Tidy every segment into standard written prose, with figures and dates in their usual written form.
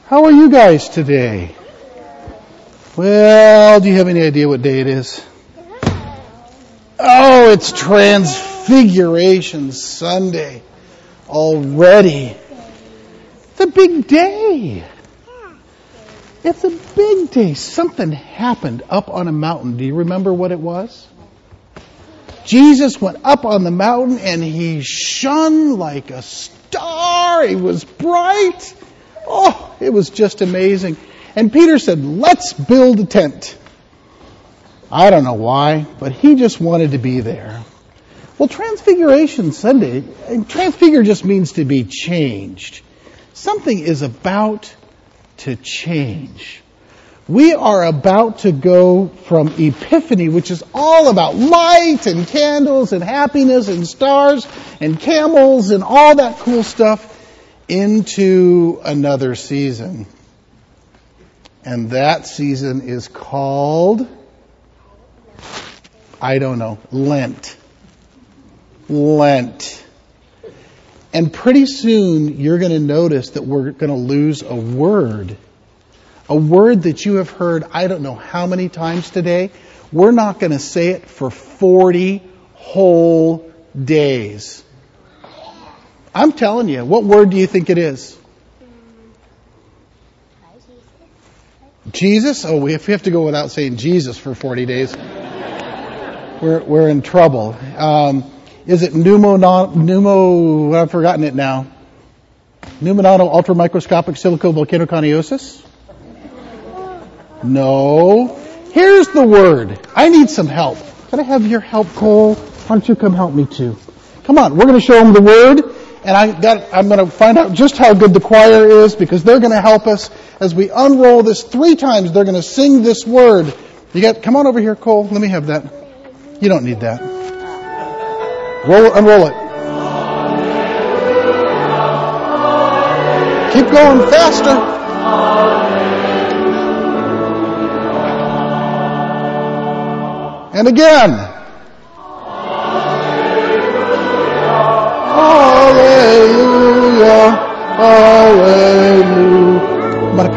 How are you guys today? Well, do you have any idea what day it is? Oh, it's Transfiguration Sunday already. It's a big day. It's a big day. Something happened up on a mountain. Do you remember what it was? Jesus went up on the mountain and he shone like a star. He was bright. Oh, it was just amazing. And Peter said, let's build a tent. I don't know why, but he just wanted to be there. Well, Transfiguration Sunday, transfigure just means to be changed. Something is about to change. We are about to go from Epiphany, which is all about light and candles and happiness and stars and camels and all that cool stuff, into another season. And that season is called, I don't know, Lent. Lent. And pretty soon you're going to notice that we're going to lose a word that you have heard I don't know how many times today. We're not going to say it for 40 whole days. I'm telling you, what word do you think it is? Jesus? Oh, if we have to go without saying Jesus for 40 days, we're in trouble. Is it pneumo, I've forgotten it now. Pneumonato ultramicroscopic silicovolcanoconiosis? No. Here's the word. I need some help. Can I have your help, Cole? Why don't you come help me too? Come on, we're going to show them the word. And I'm going to find out just how good the choir is, because they're going to help us as we unroll this 3 times. They're going to sing this word. Come on over here, Cole. Let me have that. You don't need that. Unroll it. Keep going faster. And again. Hallelujah, hallelujah.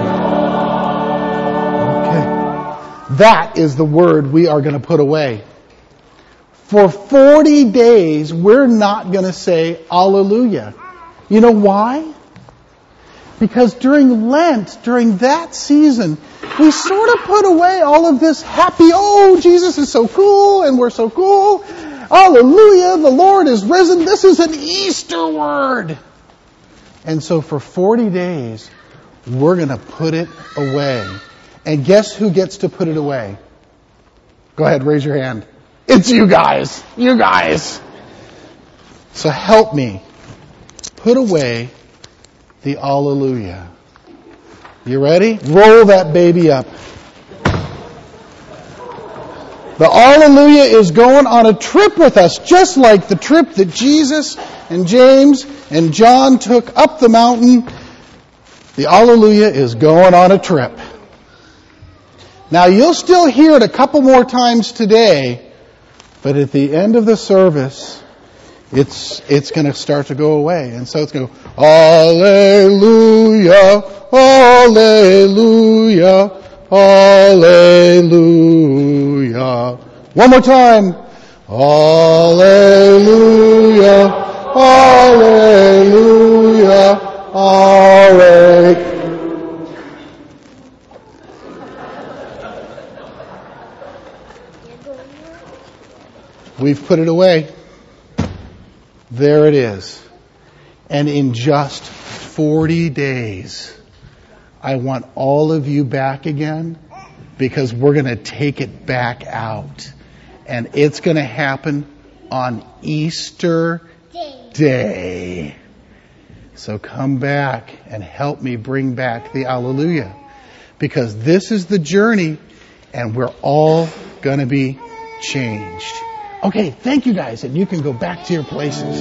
Okay. That is the word we are going to put away. For 40 days, we're not going to say Alleluia. You know why? Because during Lent, during that season, we sort of put away all of this happy, oh, Jesus is so cool and we're so cool. Hallelujah, the Lord is risen. This is an Easter word. And so for 40 days, we're going to put it away. And guess who gets to put it away? Go ahead, raise your hand. It's you guys. You guys. So help me put away the Alleluia. You ready? Roll that baby up. The Alleluia is going on a trip with us, just like the trip that Jesus and James and John took up the mountain. The Alleluia is going on a trip. Now, you'll still hear it a couple more times today, but at the end of the service, it's going to start to go away. And so it's going to go, Alleluia, Alleluia, Hallelujah. One more time. Hallelujah. Hallelujah. Hallelujah. We've put it away. There it is. And in just 40 days, I want all of you back again, because we're going to take it back out. And it's going to happen on Easter Day. So come back and help me bring back the Alleluia. Because this is the journey, and we're all going to be changed. Okay, thank you guys, and you can go back to your places.